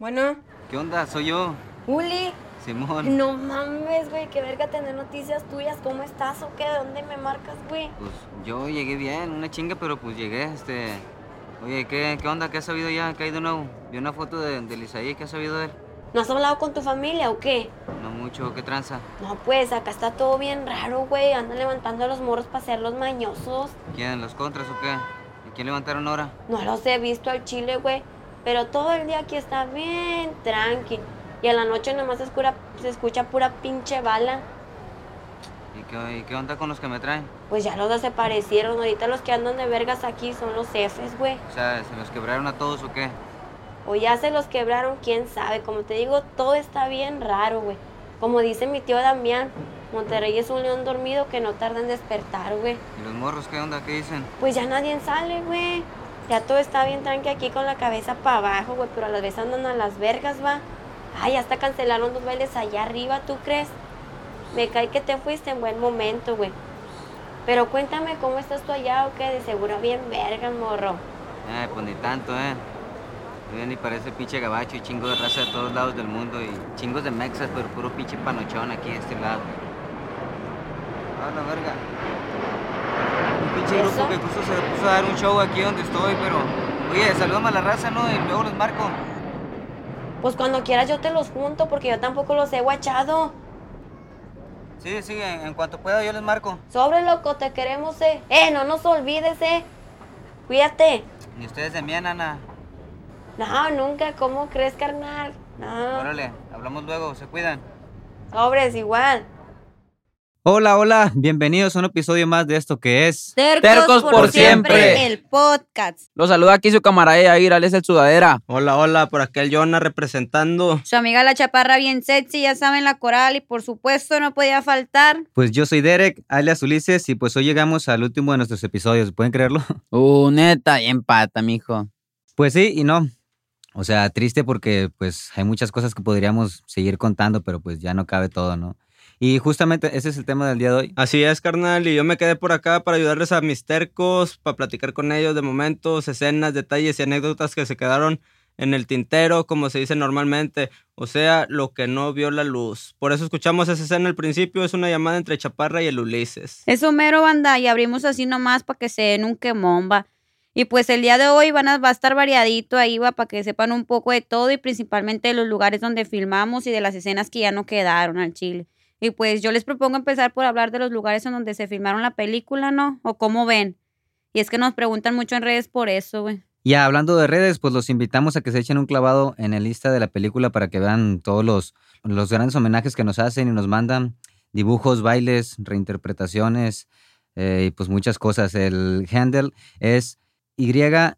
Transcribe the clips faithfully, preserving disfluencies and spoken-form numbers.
Bueno. ¿Qué onda? Soy yo. Uli. Simón. No mames, güey, qué verga tener noticias tuyas. ¿Cómo estás o qué? ¿De dónde me marcas, güey? Pues yo llegué bien, una chinga, pero pues llegué, este... Oye, ¿qué, qué onda? ¿Qué has sabido ya? ¿Qué hay de nuevo? Vi una foto de, del Isaí, ¿qué has sabido de él? ¿No has hablado con tu familia o qué? No mucho, ¿qué tranza? No, pues, acá está todo bien raro, güey. Andan levantando a los morros para hacer los mañosos. ¿Quién? ¿Los contras o qué? ¿Y quién levantaron ahora? No los he visto al chile, güey. Pero todo el día aquí está bien tranqui. Y a la noche nomás se escucha, se escucha pura pinche bala. ¿Y qué, ¿Y qué onda con los que me traen? Pues ya los desaparecieron. Ahorita los que andan de vergas aquí son los jefes, güey. O sea, ¿se los quebraron a todos o qué? O ya se los quebraron, quién sabe. Como te digo, todo está bien raro, güey. Como dice mi tío Damián, Monterrey es un león dormido que no tarda en despertar, güey. ¿Y los morros qué onda? ¿Qué dicen? Pues ya nadie sale, güey. Ya todo está bien tranqui aquí con la cabeza para abajo, güey. Pero a las veces andan a las vergas, va. Ay, hasta cancelaron dos bailes allá arriba, ¿tú crees? Me cae que te fuiste en buen momento, güey. Pero cuéntame, ¿cómo estás tú allá o qué? De seguro bien verga, morro. Eh, pues ni tanto, eh. Ya ni parece pinche gabacho y chingo de raza de todos lados del mundo y chingos de mexas, pero puro pinche panochón aquí de este lado. Ah, la verga. Un pinche ¿Eso? grupo que justo se puso a dar un show aquí donde estoy, pero... Oye, saludame a la raza, ¿no? Y luego los marco. Pues cuando quieras yo te los junto porque yo tampoco los he guachado. Sí, sí, en, en cuanto pueda yo les marco. Sobre, loco, te queremos, eh. Eh, no nos olvides, eh. Cuídate. Ni ustedes de mí, Ana. No, nunca, ¿cómo crees, carnal? No. Órale, hablamos luego, se cuidan. Sobres, igual. Hola, hola, bienvenidos a un episodio más de esto que es... Tercos, Tercos por, por siempre. siempre. El podcast. Los saluda aquí su camarada Yair, alias el Sudadera. Hola, hola, por acá el Jonah representando. Su amiga la chaparra bien sexy, ya saben, la coral, y por supuesto no podía faltar. Pues yo soy Derek, alias Ulises, y pues hoy llegamos al último de nuestros episodios, ¿pueden creerlo? Uh, neta, y empata, mijo. Pues sí y no. O sea, triste porque pues hay muchas cosas que podríamos seguir contando, pero pues ya no cabe todo, ¿no? Y justamente ese es el tema del día de hoy. Así es, carnal, y yo me quedé por acá para ayudarles a mis tercos, para platicar con ellos de momentos, escenas, detalles y anécdotas que se quedaron en el tintero, como se dice normalmente, o sea, lo que no vio la luz. Por eso escuchamos esa escena al principio, es una llamada entre Chaparra y el Ulises. Eso mero, banda, y abrimos así nomás para que se den un quemón, va. Y pues el día de hoy van a, va a estar variadito ahí, va, para que sepan un poco de todo y principalmente de los lugares donde filmamos y de las escenas que ya no quedaron al chile. Y pues yo les propongo empezar por hablar de los lugares en donde se filmaron la película, ¿no? ¿O cómo ven? Y es que nos preguntan mucho en redes por eso, güey. Ya hablando de redes, pues los invitamos a que se echen un clavado en el lista de la película para que vean todos los, los grandes homenajes que nos hacen y nos mandan. Dibujos, bailes, reinterpretaciones eh, y pues muchas cosas. El handle es Y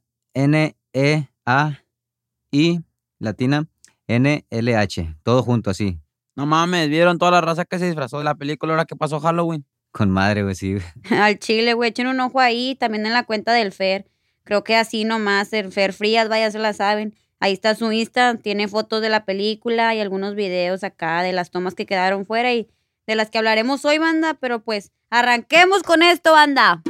N E A I latina N L H. Todo junto así. No mames, ¿vieron toda la raza que se disfrazó de la película ahora que pasó Halloween? Con madre, güey, sí. Al chile, güey, echen un ojo ahí, también en la cuenta del Fer. Creo que así nomás, el Fer Frías, vaya, se la saben. Ahí está su Insta, tiene fotos de la película y algunos videos acá de las tomas que quedaron fuera y de las que hablaremos hoy, banda. Pero pues, arranquemos con esto, banda.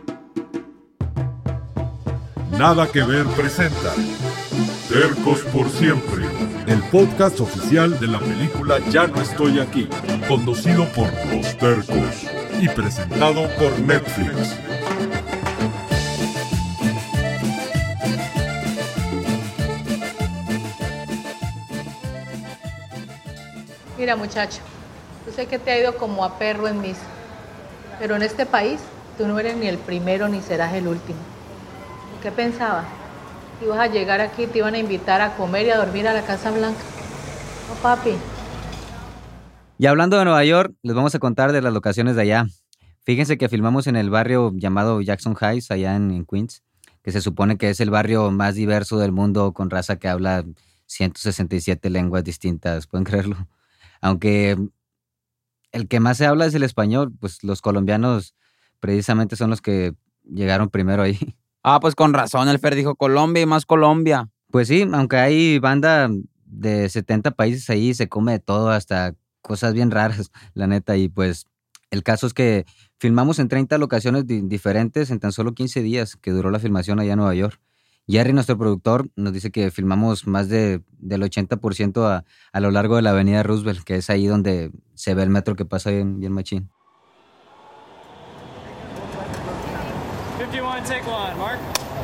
Nada que ver presenta Tercos por siempre, el podcast oficial de la película Ya no estoy aquí, conducido por Los Tercos y presentado por Netflix. Mira, muchacho, yo sé que te ha ido como a perro en misa, pero en este país tú no eres ni el primero ni serás el último. ¿Qué pensabas? ¿Ibas a llegar aquí, te iban a invitar a comer y a dormir a la Casa Blanca? No, papi. Y hablando de Nueva York, les vamos a contar de las locaciones de allá. Fíjense que filmamos en el barrio llamado Jackson Heights, allá en, en Queens, que se supone que es el barrio más diverso del mundo, con raza que habla ciento sesenta y siete lenguas distintas, ¿pueden creerlo? Aunque el que más se habla es el español, pues los colombianos precisamente son los que llegaron primero ahí. Ah, pues con razón, el Fer dijo Colombia y más Colombia. Pues sí, aunque hay banda de setenta países ahí, se come de todo, hasta cosas bien raras, la neta. Y pues el caso es que filmamos en treinta locaciones di- diferentes en tan solo quince días que duró la filmación allá en Nueva York. Jerry, nuestro productor, nos dice que filmamos más de, del ochenta por ciento a, a lo largo de la avenida Roosevelt, que es ahí donde se ve el metro que pasa bien, bien machín. fifty-one, take one, Mark.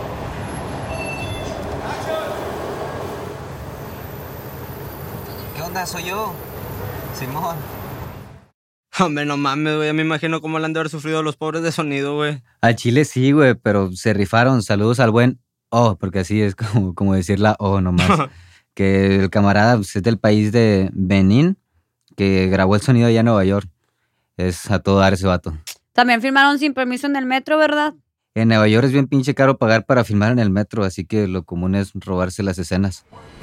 ¿Qué onda? Soy yo, Simón. Hombre, no mames, güey. Ya me imagino cómo le han de haber sufrido los pobres de sonido, güey. Al Chile sí, güey, pero se rifaron. Saludos al buen O, porque así es como, como decir la O nomás. Que el camarada pues, es del país de Benín, que grabó el sonido allá en Nueva York. Es a todo dar ese vato. También filmaron sin permiso en el metro, ¿verdad? En Nueva York es bien pinche caro pagar para filmar en el metro, así que lo común es robarse las escenas.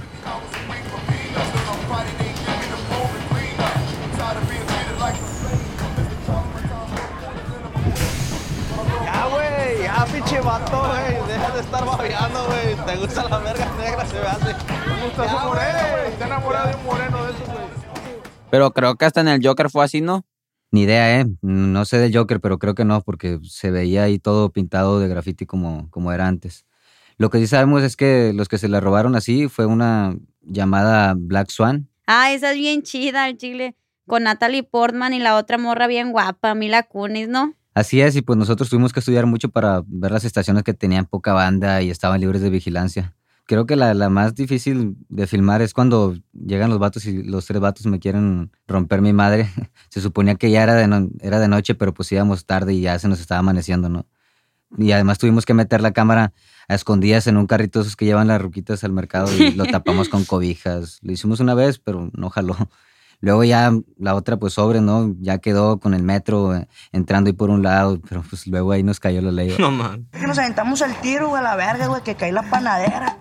Ya, güey, ya, pinche vato, güey. Deja de estar babeando, güey. Te gusta la verga negra, se me hace. Me gusta su moreno, güey. Está enamorado de un moreno de esos, güey. Pero creo que hasta en el Joker fue así, ¿no? Ni idea, ¿eh? No sé del Joker, pero creo que no, porque se veía ahí todo pintado de graffiti como, como era antes. Lo que sí sabemos es que los que se la robaron así fue una llamada Black Swan. Ah, esa es bien chida, el chile. Con Natalie Portman y la otra morra bien guapa, Mila Kunis, ¿no? Así es, y pues nosotros tuvimos que estudiar mucho para ver las estaciones que tenían poca banda y estaban libres de vigilancia. Creo que la, la más difícil de filmar es cuando llegan los vatos y los tres vatos me quieren romper mi madre. Se suponía que ya era de, no, era de noche, pero pues íbamos tarde y ya se nos estaba amaneciendo, ¿no? Y además tuvimos que meter la cámara a escondidas en un carrito esos que llevan las ruquitas al mercado y lo tapamos con cobijas. Lo hicimos una vez, pero no jaló. Luego ya la otra pues sobre, ¿no? Ya quedó con el metro eh, entrando ahí por un lado, pero pues luego ahí nos cayó la ley. No, man. Es que nos aventamos el tiro, güey, a la verga, güey, que cae la panadera.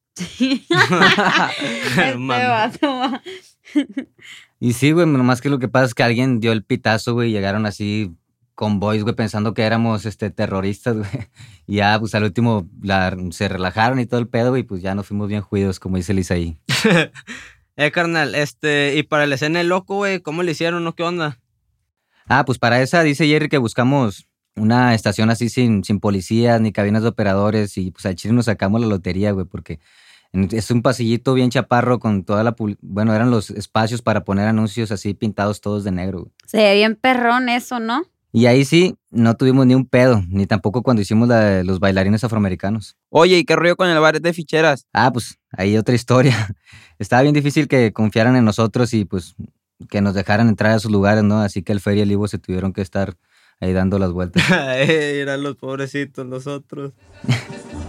Este vato. Y sí, güey, nomás que lo que pasa es que alguien dio el pitazo, güey, y llegaron así convoys, güey, pensando que éramos este, terroristas, güey. Y ya, pues al último la, se relajaron y todo el pedo, güey, pues ya nos fuimos bien juidos, como dice el Isaí. eh, carnal, este, y para la escena del loco, güey, ¿cómo le hicieron, no? ¿Qué onda? Ah, pues para esa dice Jerry que buscamos una estación así sin, sin policías ni cabinas de operadores y pues al chile nos sacamos la lotería, güey, porque es un pasillito bien chaparro con toda la... Bueno, eran los espacios para poner anuncios así pintados todos de negro, güey. Se ve bien perrón eso, ¿no? Y ahí sí, no tuvimos ni un pedo, ni tampoco cuando hicimos la de los bailarines afroamericanos. Oye, ¿y qué rollo con el bar de ficheras? Ah, pues ahí otra historia. Estaba bien difícil que confiaran en nosotros y pues que nos dejaran entrar a sus lugares, ¿no? Así que el Feria y el Ivo se tuvieron que estar ahí dando las vueltas. Eran los pobrecitos nosotros. Pues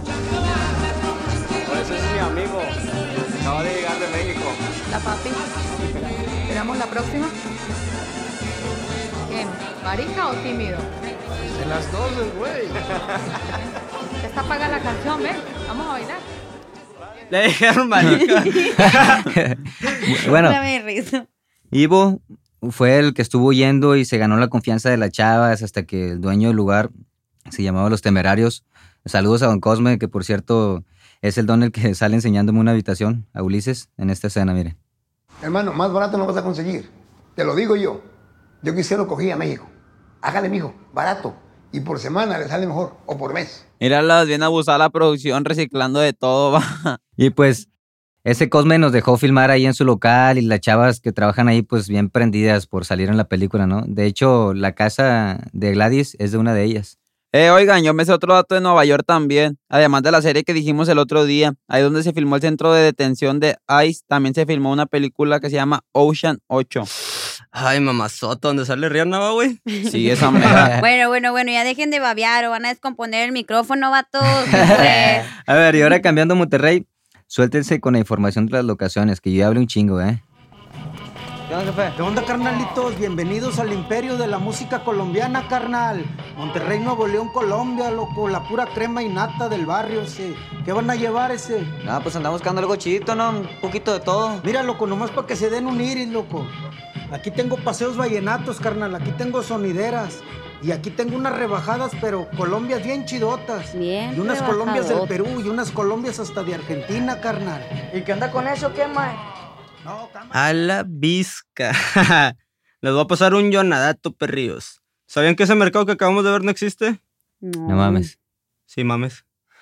ese es mi amigo. Acaba de llegar de México. La papi. ¿Esperamos la próxima? ¿Quién? ¿Marica o tímido? De las dos, güey. Ya está pagada la canción, ven. Vamos a bailar. Le dijeron marica. Bueno, Dame risa. Ivo fue el que estuvo yendo y se ganó la confianza de las chavas hasta que el dueño del lugar se llamaba Los Temerarios. Saludos a Don Cosme, que por cierto es el don el que sale enseñándome una habitación a Ulises en esta escena, mire. Hermano, más barato no vas a conseguir. Te lo digo yo. Yo quisiera lo cogí a México. Hágale, mijo, barato. Y por semana le sale mejor, o por mes. Mírala, bien abusada la producción, reciclando de todo, va. Y pues ese Cosme nos dejó filmar ahí en su local y las chavas que trabajan ahí pues bien prendidas por salir en la película, ¿no? De hecho, la casa de Gladys es de una de ellas. Eh, oigan, yo me sé otro dato de Nueva York también. Además de la serie que dijimos el otro día, ahí donde se filmó el centro de detención de ICE, también se filmó una película que se llama Ocean ocho. Ay, mamazota, ¿dónde sale Rihanna, va, güey? Sí, esa mera. Bueno, bueno, bueno, ya dejen de babear o van a descomponer el micrófono, vatos. Pues. A ver, y ahora cambiando a Monterrey, suéltense con la información de las locaciones, que yo ya hablé un chingo, ¿eh? ¿Qué onda, jefe? ¿Qué onda, carnalitos? Bienvenidos al imperio de la música colombiana, carnal. Monterrey, Nuevo León, Colombia, loco. La pura crema y nata del barrio, ese. ¿Qué van a llevar, ese? Ah, pues andamos buscando algo chidito, ¿no? Un poquito de todo. Mira, loco, nomás para que se den un iris, loco. Aquí tengo paseos vallenatos, carnal. Aquí tengo sonideras. Y aquí tengo unas rebajadas, pero colombias bien chidotas. Bien Y unas rebajadot. colombias del Perú y unas colombias hasta de Argentina, carnal. ¿Y qué onda con eso, qué, mae? No, cámara. A la visca. Les voy a pasar un yonadato, perrillos. ¿Sabían que ese mercado que acabamos de ver no existe? No mames. Sí, mames.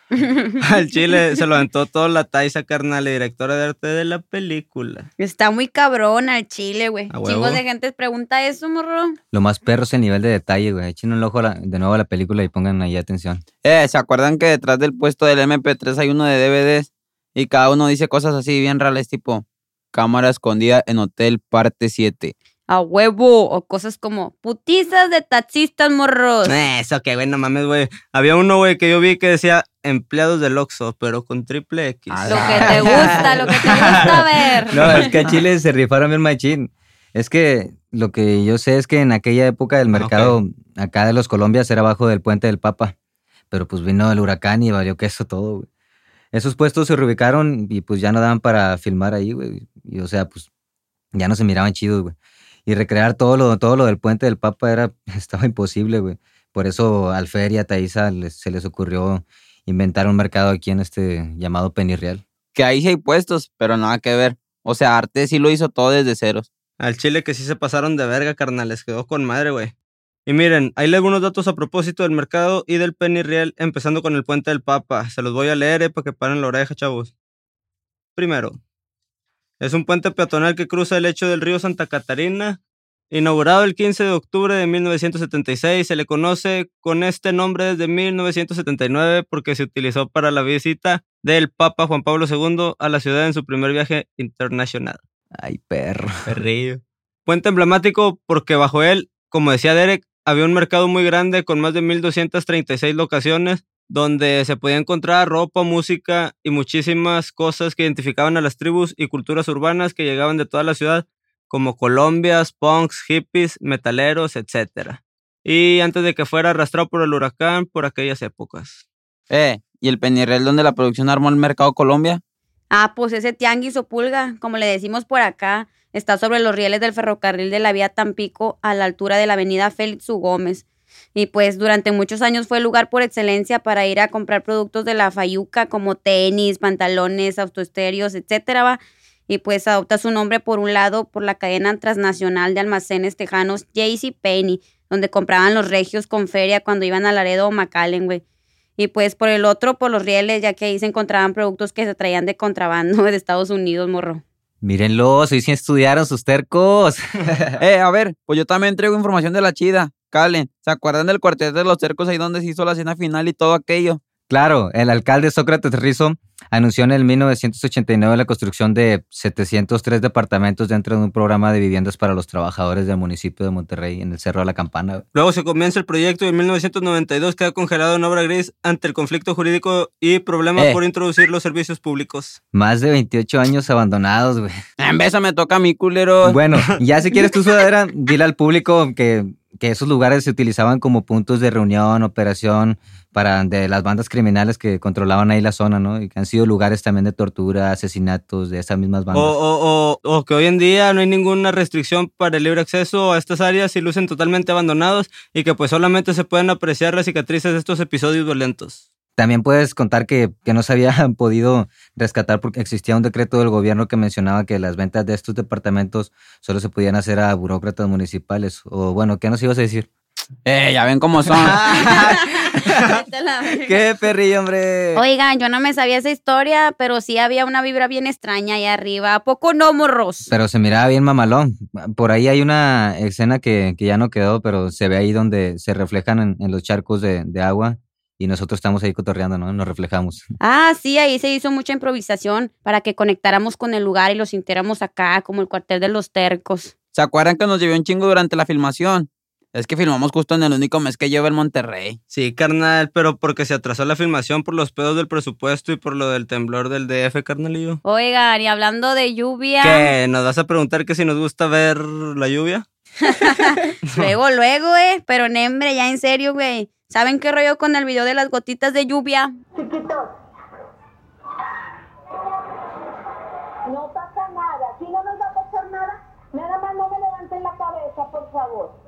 Al chile se lo aventó toda la Taisa, carnal, la directora de arte de la película. Está muy cabrón al chile, güey. A huevo. Chingos de gente pregunta eso, morro. Lo más perro es el nivel de detalle, güey. Echen un ojo a la- de nuevo a la película y pongan ahí atención. Eh, ¿se acuerdan que detrás del puesto del eme pe tres hay uno de de ve des? Y cada uno dice cosas así bien reales, tipo cámara escondida en hotel parte siete. A huevo. O cosas como putizas de taxistas, morros. Eh, Eso que, güey, no mames, güey. Había uno, güey, que yo vi que decía empleados del Oxxo, pero con triple X. Lo que te gusta, lo que te gusta ver. No, es que a Chile se rifaron bien machín. Es que lo que yo sé es que en aquella época el mercado acá de los Colombias era abajo del puente del Papa. Pero pues vino el huracán y valió queso todo, güey. Esos puestos se reubicaron y pues ya no daban para filmar ahí, güey. Y o sea, pues ya no se miraban chidos, güey. Y recrear todo lo, todo lo del puente del Papa era, estaba imposible, güey. Por eso al Fer y a Thaisa les- se les ocurrió inventar un mercado aquí en este llamado Penny Real. Que ahí sí hay puestos, pero nada que ver. O sea, Arte sí lo hizo todo desde ceros. Al chile que sí se pasaron de verga, carnal. Les quedó con madre, güey. Y miren, ahí les algunos datos a propósito del mercado y del Penny Real, empezando con el puente del Papa. Se los voy a leer, eh, para que paren la oreja, chavos. Primero, es un puente peatonal que cruza el lecho del río Santa Catarina. Inaugurado el quince de octubre de mil novecientos setenta y seis, se le conoce con este nombre desde mil novecientos setenta y nueve porque se utilizó para la visita del Papa Juan Pablo segundo a la ciudad en su primer viaje internacional. Ay, perro. Perrillo. Puente emblemático porque bajo él, como decía Derek, había un mercado muy grande con más de mil doscientas treinta y seis locaciones donde se podía encontrar ropa, música y muchísimas cosas que identificaban a las tribus y culturas urbanas que llegaban de toda la ciudad, como colombias, punks, hippies, metaleros, etcétera. Y antes de que fuera arrastrado por el huracán por aquellas épocas. Eh, ¿y el Penny Real donde la producción armó el mercado Colombia? Ah, pues ese tianguis o pulga, como le decimos por acá, está sobre los rieles del ferrocarril de la vía Tampico a la altura de la avenida Félix U. Gómez. Y pues durante muchos años fue el lugar por excelencia para ir a comprar productos de la fayuca como tenis, pantalones, autoestéreos, etcétera, va. Y pues adopta su nombre por un lado por la cadena transnacional de almacenes tejanos JCPenney, donde compraban los regios con feria cuando iban a Laredo o McAllen, güey. Y pues por el otro, por los rieles, ya que ahí se encontraban productos que se traían de contrabando de Estados Unidos, morro. Mírenlos, hoy sí estudiaron sus tercos. Eh, a ver, pues yo también traigo información de la chida. Calen, ¿se acuerdan del cuartel de los cercos ahí donde se hizo la cena final y todo aquello? Claro, el alcalde Sócrates Rizzo anunció en el mil novecientos ochenta y nueve la construcción de setecientos tres departamentos dentro de un programa de viviendas para los trabajadores del municipio de Monterrey en el Cerro de la Campana. Luego se comienza el proyecto y en mil novecientos noventa y dos queda congelado en obra gris ante el conflicto jurídico y problemas Eh. por introducir los servicios públicos. Más de veintiocho años abandonados, güey. En vez me toca a mí, culero. Bueno, ya si quieres tu sudadera, dile al público que, que esos lugares se utilizaban como puntos de reunión, operación para de las bandas criminales que controlaban ahí la zona, ¿no? Y que han sido lugares también de tortura, asesinatos de esas mismas O, bandas. o, o, o que hoy en día no hay ninguna restricción para el libre acceso a estas áreas y lucen totalmente abandonados y que pues solamente se pueden apreciar las cicatrices de estos episodios violentos. También puedes contar que, que no se habían podido rescatar porque existía un decreto del gobierno que mencionaba que las ventas de estos departamentos solo se podían hacer a burócratas municipales. O bueno, ¿qué nos ibas a decir? Eh, ya ven cómo son. ¡Qué perrillo, hombre! Oigan, yo no me sabía esa historia, pero sí había una vibra bien extraña ahí arriba. ¿A poco no, morros? Pero se miraba bien mamalón. Por ahí hay una escena que, que ya no quedó, pero se ve ahí donde se reflejan en, en los charcos de, de agua y nosotros estamos ahí cotorreando, ¿no? Nos reflejamos. Ah, sí, ahí se hizo mucha improvisación para que conectáramos con el lugar y lo sintiéramos acá, como el cuartel de los tercos. ¿Se acuerdan que nos llevó un chingo durante la filmación? Es que filmamos justo en el único mes que lleva en Monterrey. Sí, carnal, pero porque se atrasó la filmación por los pedos del presupuesto y por lo del temblor del D F, carnalillo. Oigan, y hablando de lluvia... ¿Qué? ¿Nos vas a preguntar que si nos gusta ver la lluvia? Luego, luego, eh. Pero, nembre, ya en serio, güey. ¿Saben qué rollo con el video de las gotitas de lluvia? Chiquitos, no pasa nada. Si no nos va a pasar nada, nada más no me levanten la cabeza, por favor.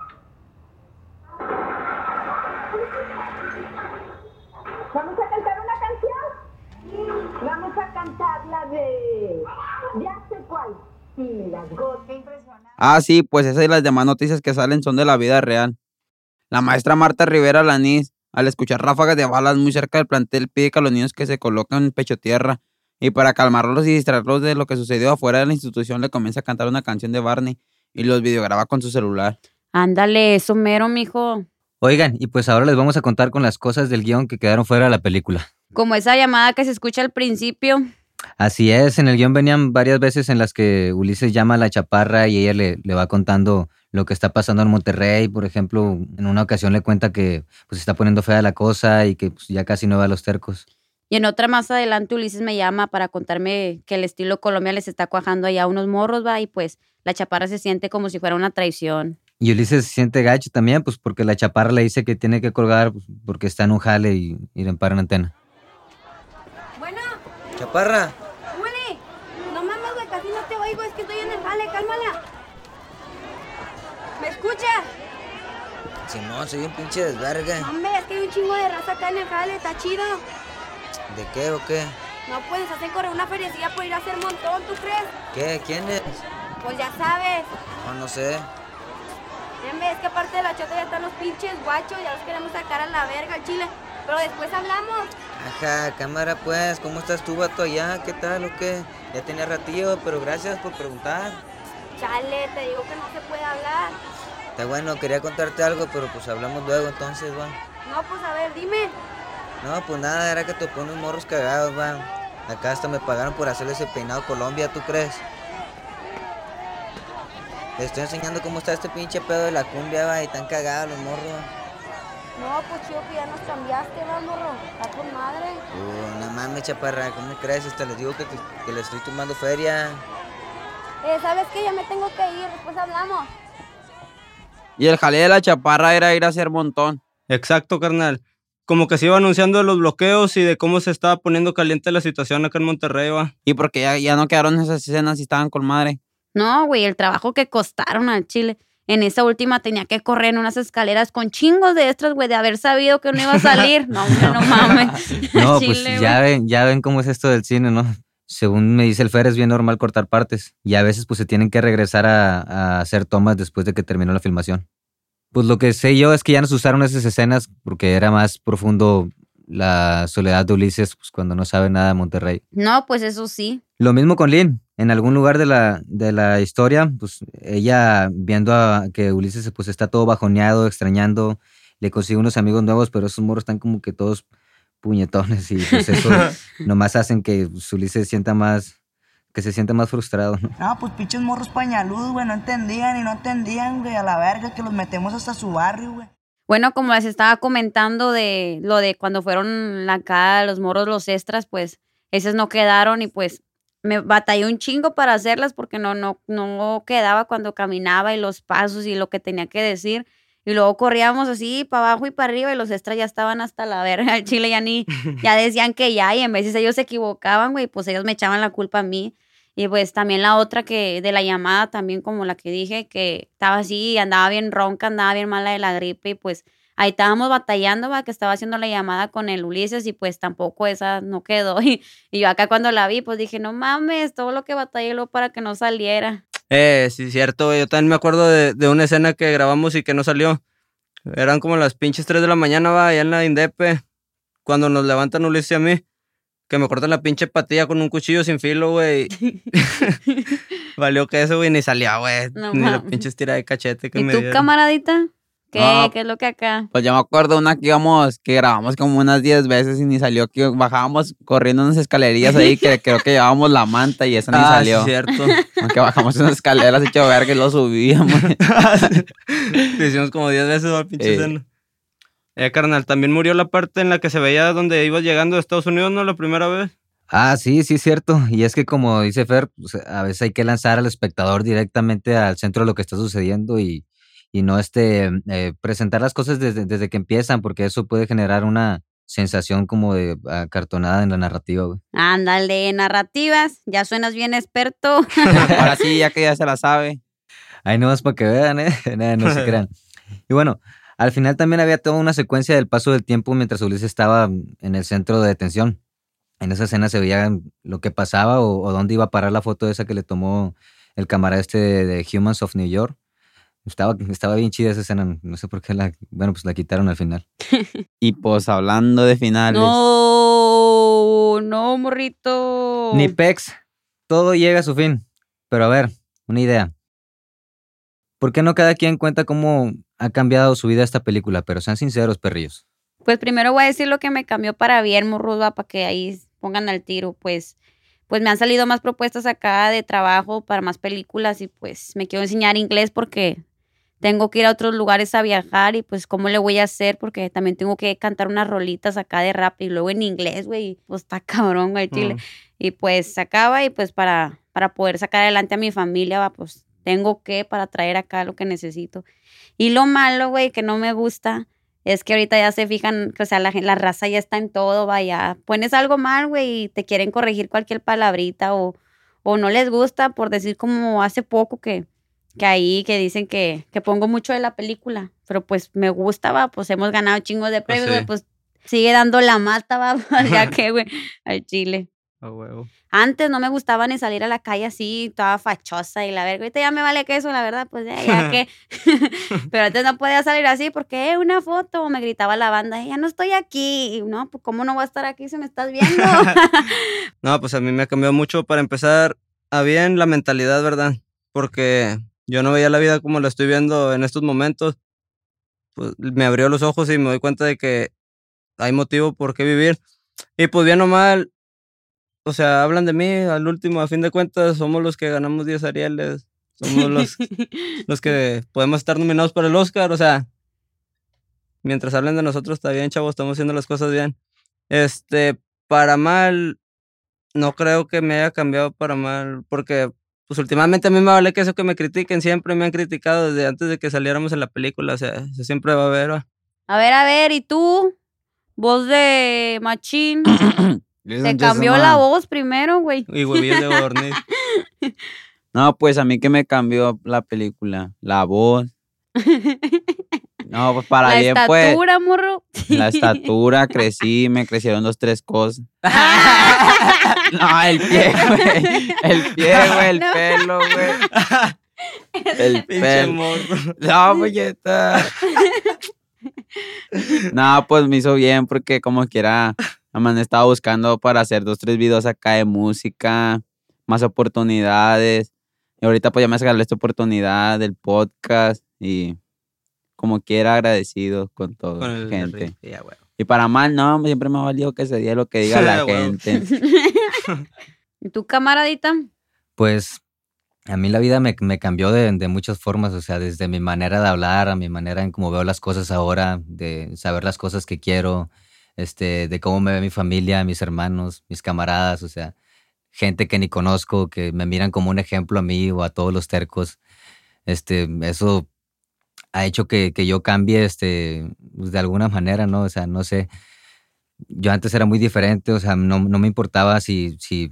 ¿Vamos a cantar una canción? Vamos a cantar la de... Ya sé cuál. Sí, las gotas impresionantes. Ah, sí, pues esas y las demás noticias que salen son de la vida real. La maestra Marta Rivera Lanís Al escuchar ráfagas de balas muy cerca del plantel, pide que a los niños que se coloquen en pecho tierra. Y para calmarlos y distraerlos de lo que sucedió afuera de la institución, le comienza a cantar una canción de Barney y los videograba con su celular. Ándale, eso mero, mijo. Oigan, y pues ahora les vamos a contar con las cosas del guión que quedaron fuera de la película. Como esa llamada que se escucha al principio. Así es, en el guión venían varias veces en las que Ulises llama a la chaparra y ella le, le va contando lo que está pasando en Monterrey. Por ejemplo, en una ocasión le cuenta que pues se está poniendo fea la cosa y que pues, ya casi no va a los tercos. Y en otra más adelante Ulises me llama para contarme que el estilo Colombia les está cuajando allá unos morros, va, y pues la chaparra se siente como si fuera una traición. Y Ulises se siente gacho también, pues porque la chaparra le dice que tiene que colgar pues, porque está en un jale y, y le emparan antena. Bueno, Chaparra. Uli, no mames, güey, casi no te oigo, es que estoy en el jale, cálmala. ¿Me escuchas? Simón, soy un pinche desvergue. Hombre, es que hay un chingo de raza acá en el jale, está chido. ¿De qué o qué? No puedes hacer correr una feriecilla por ir a hacer montón, ¿tú crees? ¿Qué? ¿Quién es? Pues ya sabes. No, no sé. Hombre, es que aparte de la chota ya están los pinches guachos, ya los queremos sacar a la verga al chile. Pero después hablamos. Ajá, cámara pues, ¿cómo estás tú, vato, allá? ¿Qué tal o qué? Ya tenía ratillo, pero gracias por preguntar. Chale, te digo que no se puede hablar. Está bueno, quería contarte algo, pero pues hablamos luego entonces, va. No, pues a ver, dime. No, pues nada, era que te pones morros cagados, va. Acá hasta me pagaron por hacerle ese peinado Colombia, ¿tú crees? Te estoy enseñando cómo está este pinche pedo de la cumbia, va, y tan cagados los morros. No, pues chido que ya nos cambiaste, va, morro. Está con madre. Uh, no mames, chaparra, ¿cómo crees? Hasta les digo que, que, que le estoy tomando feria. Eh, ¿sabes qué? Ya me tengo que ir, después hablamos. Y el jale de la chaparra era ir a hacer montón. Exacto, carnal. Como que se iba anunciando de los bloqueos y de cómo se estaba poniendo caliente la situación acá en Monterrey, va. Y porque ya, ya no quedaron esas escenas y estaban con madre. No, güey, el trabajo que costaron al chile. En esa última tenía que correr en unas escaleras con chingos de extras, güey, de haber sabido que no iba a salir. No, hombre, no mames. No, Chile, pues güey. ya ven, ya ven cómo es esto del cine, ¿no? Según me dice el Fer, es bien normal cortar partes. Y a veces pues se tienen que regresar a, a hacer tomas después de que terminó la filmación. Pues lo que sé yo es que ya no se usaron esas escenas porque era más profundo la soledad de Ulises pues, cuando no sabe nada de Monterrey. No, pues eso sí. Lo mismo con Lynn. En algún lugar de la, de la historia, pues ella viendo a que Ulises pues, está todo bajoneado, extrañando, le consigue unos amigos nuevos, pero esos morros están como que todos puñetones y pues eso nomás hacen que pues, Ulises sienta más, que se sienta más frustrado, ¿no? No, pues pinches morros pañaludos, güey, no entendían y no entendían, güey, a la verga que los metemos hasta su barrio, güey. Bueno, como les estaba comentando de lo de cuando fueron acá los morros, los extras, pues esas no quedaron y pues me batallé un chingo para hacerlas porque no, no, no quedaba cuando caminaba y los pasos y lo que tenía que decir. Y luego corríamos así para abajo y para arriba y los extras ya estaban hasta la verga. El chile ya ni, ya decían que ya y en veces ellos se equivocaban, güey, pues ellos me echaban la culpa a mí. Y pues también la otra que de la llamada también como la que dije que estaba así, andaba bien ronca, andaba bien mala de la gripe y pues ahí estábamos batallando, va, que estaba haciendo la llamada con el Ulises y pues tampoco esa no quedó. Y, y yo acá cuando la vi pues dije, no mames, todo lo que batallé luego para que no saliera. Eh, sí, cierto, güey. Yo también me acuerdo de, de una escena que grabamos y que no salió. Eran como las pinches tres de la mañana, va, allá en la Indepe, cuando nos levantan Ulises y a mí, que me cortan la pinche patilla con un cuchillo sin filo, güey. Valió que eso, güey, ni salía, güey. No, ni la mames. pinche estira de cachete que ¿Y me tú, dieron. camaradita? ¿Qué? No. ¿Qué es lo que acá? Pues yo me acuerdo una que íbamos, que grabamos como unas diez veces y ni salió, que bajábamos corriendo unas escalerillas ahí, que creo que llevábamos la manta y esa ni Ah, salió. sí, cierto. Aunque bajamos unas escaleras hecho verga y lo subíamos. Lo hicimos como diez veces, va, pinche Eh. escena. Eh, carnal, también murió la parte en la que se veía donde ibas llegando de Estados Unidos, ¿no? La primera vez. Ah, sí, sí, es cierto. Y es que como dice Fer, pues, a veces hay que lanzar al espectador directamente al centro de lo que está sucediendo y, y no este, eh, presentar las cosas desde, desde que empiezan, porque eso puede generar una sensación como de acartonada en la narrativa, güey. Ándale, narrativas, ya suenas bien experto. Ahora sí, ya que ya se la sabe. Ahí no más para que vean, ¿eh? Nada, no se crean. Y bueno, al final también había toda una secuencia del paso del tiempo mientras Ulises estaba en el centro de detención. En esa escena se veía lo que pasaba o, o dónde iba a parar la foto esa que le tomó el camarada este de, de Humans of New York. Estaba, estaba bien chida esa escena, no sé por qué la, bueno, pues la quitaron al final. Y pues hablando de finales. No, no, morrito. Ni pex, todo llega a su fin. Pero a ver, una idea. ¿Por qué no cada quien cuenta cómo ha cambiado su vida esta película? Pero sean sinceros, perrillos. Pues primero voy a decir lo que me cambió para bien, morros, va, para que ahí pongan al tiro. Pues, pues me han salido más propuestas acá de trabajo para más películas y pues me quiero enseñar inglés porque tengo que ir a otros lugares a viajar y pues cómo le voy a hacer porque también tengo que cantar unas rolitas acá de rap y luego en inglés, güey, pues está cabrón, güey, chile. Mm. Y pues sacaba y pues para, para poder sacar adelante a mi familia, va, pues tengo que para traer acá lo que necesito. Y lo malo, güey, que no me gusta, es que ahorita ya se fijan, que, o sea, la, gen- la raza ya está en todo, vaya. Pones algo mal, güey, y te quieren corregir cualquier palabrita o, o no les gusta por decir como hace poco que, que ahí que dicen que, que pongo mucho de la película. Pero pues me gusta, va, pues hemos ganado chingos de premios, sí. güey, pues sigue dando la mata, va, ya que, güey, al chile. A huevo. Antes no me gustaba ni salir a la calle así, toda fachosa y la verga. Ahorita ya me vale queso, la verdad, pues ya, ya que. Pero antes no podía salir así porque, eh, una foto, me gritaba la banda, "Eh, ya no estoy aquí". Y no, pues ¿cómo no voy a estar aquí si me estás viendo? No, pues a mí me ha cambiado mucho para empezar a bien la mentalidad, ¿verdad? Porque yo no veía la vida como la estoy viendo en estos momentos. Pues me abrió los ojos y me doy cuenta de que hay motivo por qué vivir. Y pues bien o mal, o sea, hablan de mí, al último, a fin de cuentas, somos los que ganamos diez Arieles, somos los, los que podemos estar nominados para el Oscar, o sea, mientras hablen de nosotros está bien, chavos, estamos haciendo las cosas bien. Este, para mal, no creo que me haya cambiado para mal, porque pues últimamente a mí me vale que eso que me critiquen, siempre me han criticado desde antes de que saliéramos en la película, o sea, eso siempre va a haber, ¿va? A ver, a ver, ¿y tú? Voz de machín. Se cambió la voz primero, güey. Y huevillos de gorniz. No, pues a mí que me cambió la película, la voz. No, pues para La bien, pues. estatura, morro. La estatura, crecí, me crecieron dos, tres cosas. No, el pie, güey. El pie, güey, el No. pelo, güey. El Pinche pelo. morro. No, polleta. No, pues me hizo bien porque como quiera, man, estaba buscando para hacer dos, tres videos acá de música, más oportunidades. Y ahorita pues ya me regaló esta oportunidad del podcast y como quiera agradecido con todo, Con el gente. riff, ya, güey. Y para mal, no, siempre me ha valido que se diga lo que diga la Huevo. gente. ¿Y tu camaradita? Pues a mí la vida me, me cambió de, de muchas formas, o sea, desde mi manera de hablar, a mi manera en cómo veo las cosas ahora, de saber las cosas que quiero, este, de cómo me ve mi familia, mis hermanos, mis camaradas, o sea, gente que ni conozco, que me miran como un ejemplo a mí o a todos los tercos. Este, eso ha hecho que, que yo cambie, este, pues, de alguna manera, ¿no? O sea, no sé, yo antes era muy diferente, o sea, no, no me importaba si, si,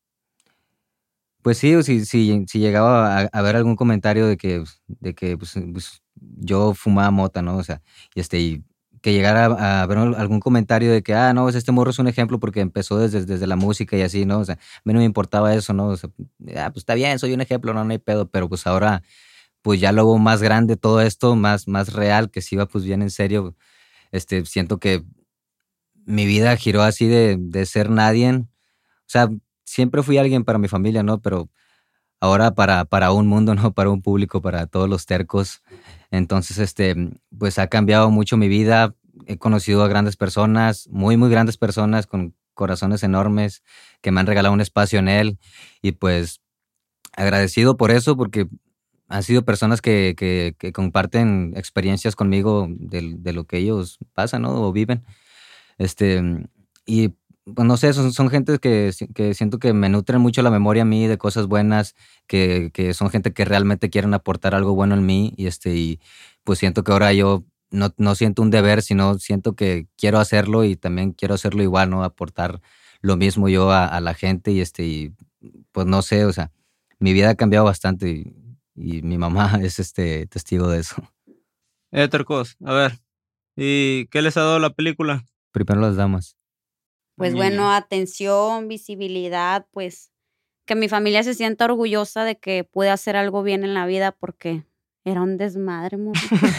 pues sí, o si, si, si llegaba a, a ver algún comentario de que, de que pues, pues, yo fumaba mota, ¿no? O sea, y este, y que llegara a, a ver algún comentario de que, ah, no, pues, este morro es un ejemplo porque empezó desde, desde la música y así, ¿no? O sea, a mí no me importaba eso, ¿no? O sea, ah, pues está bien, soy un ejemplo, no, no hay pedo, pero pues ahora, pues ya luego más grande todo esto, más, más real, que si iba pues bien en serio, este, siento que mi vida giró así de, de ser nadie. O sea, siempre fui alguien para mi familia, ¿no? Pero ahora para, para un mundo, ¿no? Para un público, para todos los tercos. Entonces, este, pues ha cambiado mucho mi vida. He conocido a grandes personas, muy, muy grandes personas con corazones enormes que me han regalado un espacio en él. Y pues agradecido por eso, porque han sido personas que, que, que comparten experiencias conmigo de, de lo que ellos pasan, ¿no? O viven. Este, y pues no sé, son, son gente que, que siento que me nutren mucho la memoria a mí de cosas buenas, que, que son gente que realmente quieren aportar algo bueno en mí y, este, y pues siento que ahora yo no, no siento un deber, sino siento que quiero hacerlo y también quiero hacerlo igual, ¿no? Aportar lo mismo yo a, a la gente y, este, y pues no sé, o sea, mi vida ha cambiado bastante y, y mi mamá es este testigo de eso. Eh, tercos, a ver, ¿y qué les ha dado la película? Primero las damas. Pues bueno, atención, visibilidad, pues que mi familia se sienta orgullosa de que pude hacer algo bien en la vida porque era un desmadre, morro.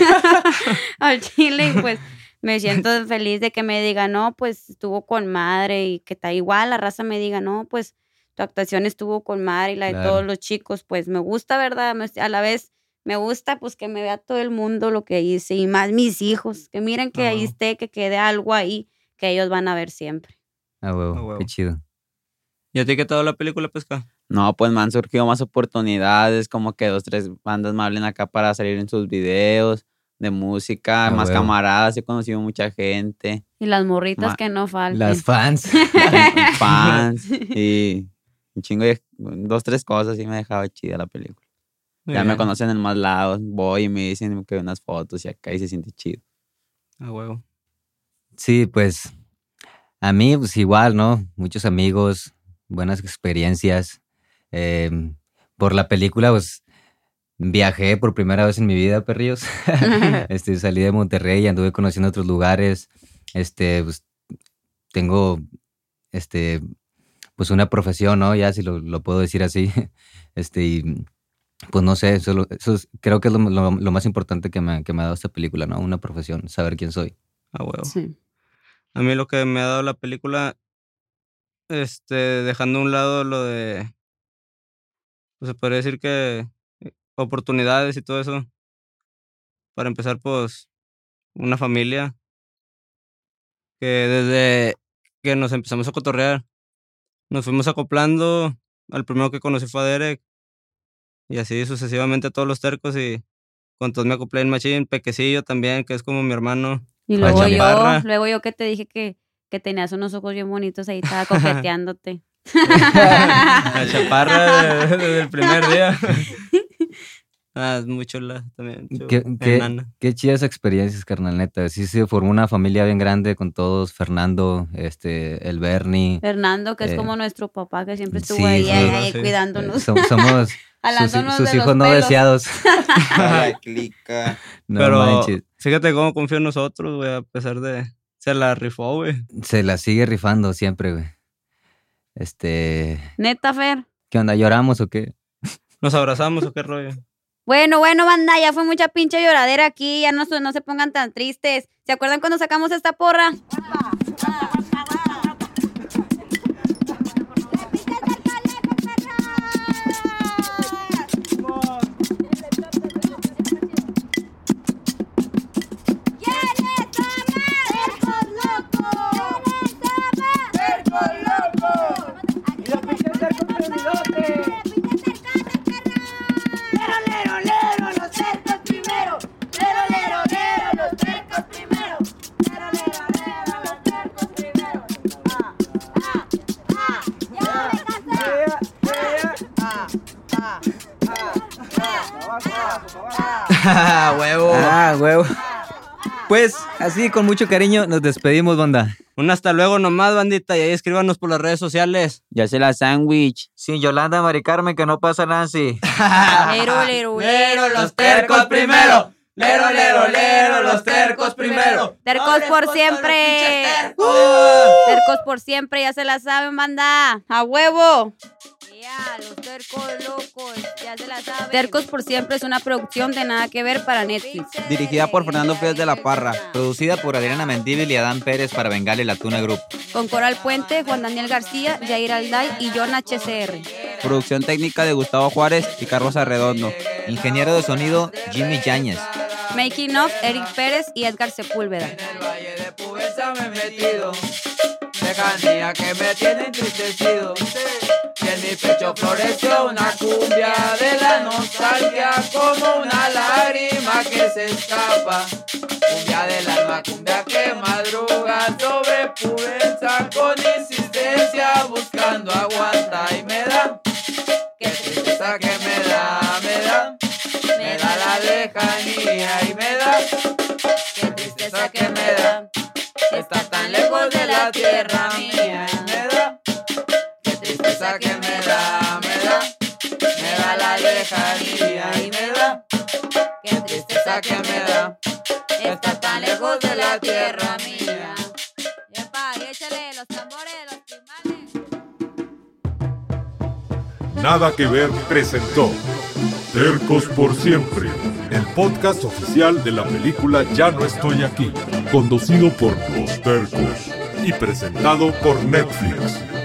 Al chile, y pues me siento feliz de que me diga, no, pues estuvo con madre, y que está igual la raza me diga, no, pues tu actuación estuvo con madre, y la de Claro. todos los chicos, pues me gusta, ¿verdad? Me- a la vez me gusta, pues que me vea todo el mundo lo que hice, y más mis hijos, que miren que Ah, ahí huevo. esté, que quede algo ahí, que ellos van a ver siempre. Ah, huevo, Ah, huevo. qué chido. ¿Y a ti qué tal la película, Pesca? No, pues me han surgido más oportunidades, como que dos, tres bandas me hablen acá para salir en sus videos de música, Ah, más huevo. camaradas, he conocido mucha gente, Y las morritas Ma- que no falten. Las fans. fans y un chingo de dos, tres cosas y me dejaba chida la película. Muy Ya me bien. conocen en más lados, voy y me dicen que unas fotos y acá y se siente chido. A huevo. Sí, pues a mí pues igual, ¿no? Muchos amigos, buenas experiencias. Eh, por la película, pues viajé por primera vez en mi vida, perrillos. este, salí de Monterrey y anduve conociendo otros lugares. Este, pues tengo, este, pues una profesión, ¿no? Ya si lo, lo puedo decir así. Este, y pues no sé, eso, lo- eso es- creo que es lo, lo- lo más importante que me, que me ha dado esta película, ¿no? Una profesión, saber quién soy. A huevo. Sí. A mí lo que me ha dado la película, este, dejando a un lado lo de, pues se podría decir que eh, oportunidades y todo eso. Para empezar, pues, una familia que desde que nos empezamos a cotorrear, nos fuimos acoplando. Al primero que conocí fue a Derek. Y así sucesivamente a todos los tercos y con todos me acoplé en Machín, Pequecillo también, que es como mi hermano. Y Juan luego yo, Chaparra. luego yo que te dije que, que tenías unos ojos bien bonitos, ahí estaba coqueteándote. La chaparra de- desde el primer día. Ah, es muy chula también. chu- Qué, qué, enana. qué chidas experiencias, carnal, neta. Sí se formó una familia bien grande con todos. Fernando, este, el Bernie. Fernando, que es Eh, como nuestro papá, que siempre estuvo sí, ahí, sí, ahí, sí. ahí Sí. cuidándonos. Eh, som- somos sus, Jalándonos sus de hijos los no pelos. deseados. Ay, clica. No Pero manches. fíjate cómo confío en nosotros, güey, a pesar de... Se la rifó, güey. Se la sigue rifando siempre, güey. Este. Neta, Fer. ¿Qué onda? ¿Lloramos o qué? ¿Nos abrazamos o qué rollo? Bueno, bueno, banda, ya fue mucha pinche lloradera aquí, ya no, se- no se pongan tan tristes. ¿Se acuerdan cuando sacamos esta porra? ¡Ah, huevo! ¡Ah, huevo! Pues así, con mucho cariño, nos despedimos, banda. Un hasta luego nomás, bandita, y ahí escríbanos por las redes sociales. Ya se la sándwich. Sin Yolanda, Mari Carmen, que no pasa Nancy. Lero, lero, lero, los tercos primero. Lero, lero, lero, los tercos primero. Tercos por siempre. Tercos por siempre, ya se la saben, banda. A huevo. Yeah, los tercos locos, ya se la saben. Tercos por siempre es una producción de Nada que Ver para Netflix. Dirigida por Fernando Frías de la Parra. Producida por Adriana Mendívil y Adán Pérez para Bengali La Tuna Group. Con Coral Puente, Juan Daniel García, Jair Alday y John H C R. Producción técnica de Gustavo Juárez y Carlos Arredondo. Ingeniero de sonido, Jimmy Yáñez. Making of, Eric Pérez y Edgar Sepúlveda. me he metido, lejanía que me tiene entristecido. Y en mi pecho floreció una cumbia de la nostalgia, como una lágrima que se escapa. Cumbia del alma, cumbia que madruga sobre pureza, con insistencia buscando aguanta y me da. Qué tristeza que me da, me da, me da la lejanía y me da. Qué tristeza que me da. Está tan lejos de la tierra mía y me da. Qué tristeza que me da, me da. Me da la lejanía y me da. Qué tristeza que me da. Está tan lejos de la tierra mía. Yepa, y échale los tambores, los timales. Nada que ver presentó Tercos por Siempre, el podcast oficial de la película Ya no estoy aquí, conducido por Los Tercos y presentado por Netflix.